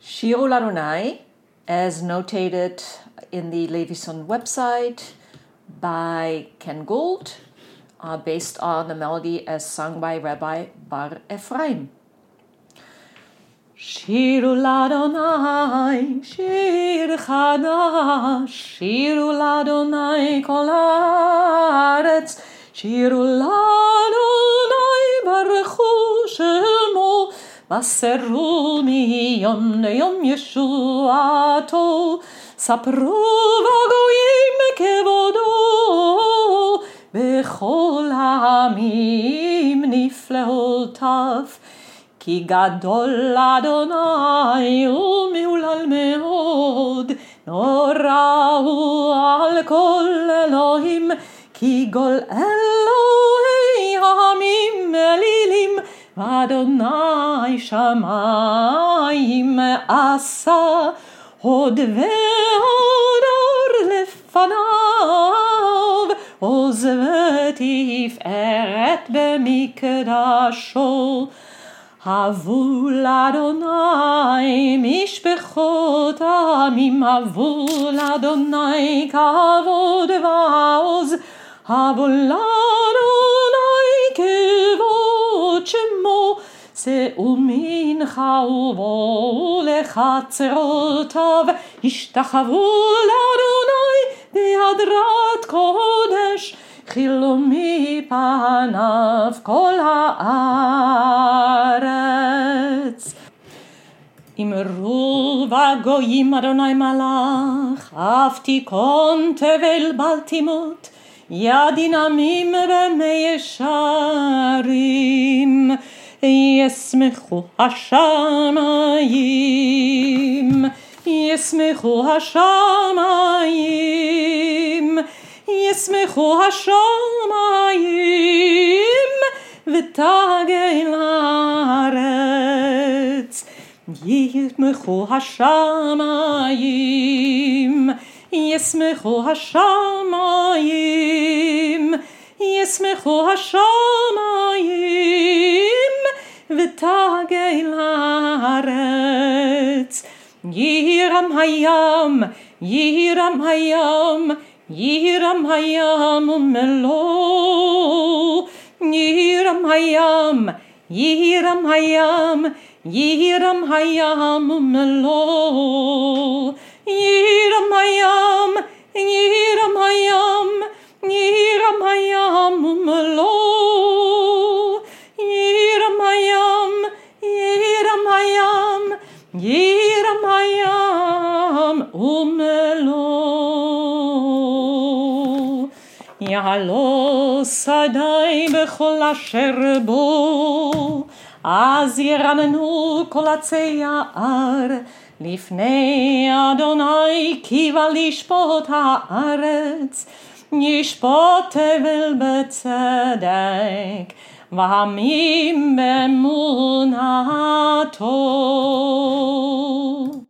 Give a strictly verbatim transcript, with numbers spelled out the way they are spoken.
Shiru Ladonai, as notated in the Levison website by Ken Gould, uh, based on the melody as sung by Rabbi Bar Ephraim. Shiru Ladonai, shir chadash, shiru Ladonai kol haaretz, shiru Ladonai baruchu shemo, baseru miyom leyom Yeshuato, sapru v'goyim kevodo, bechol ha'amim nifleotav. Ki gadol Adonai u'mehulal me'od, norahu al kol Elohim, ki gol Elohei ha'amim elilim, Adonai shamayim asa, hod ve'odor lefanav, oz v'tiferet b'mikdasho. Havu l'Adonai mishpechot ha'amim, havu l'Adonai kavod va'oz, havu l'Adonai kevod shemo, se'u mincha uvo lechatzerotav, ishtachavu l'Adonai b'hadrat kodesh, Chilo mipanav kol haaretz. Imru v'goyim Adonai malach, avtikon tevel baltimot, yadinamim b'meyesharim, yesmechu hashamayim, yesmechu hashamayim, ישמחו השמיים ותגל הארץ. ישמחו השמיים, ישמחו השמיים, ישמחו השמיים ותגל הארץ. יירם הים, יירם הים, Yiram hayam umelo, Yiram hayam, Yiram hayam, Yiram hayam umelo, Yiram hayam, Yiram hayam, Yiram hayam umelo, Yiram hayam, Yiram hayam, Yiram hayam umelo. יעלו שדי בכל אשר בו, אז ירננו כל עצי יער, לפני אדוני כי בא לשפוט הארץ, ישפוט תבל בצדק, ועמים באמונתו.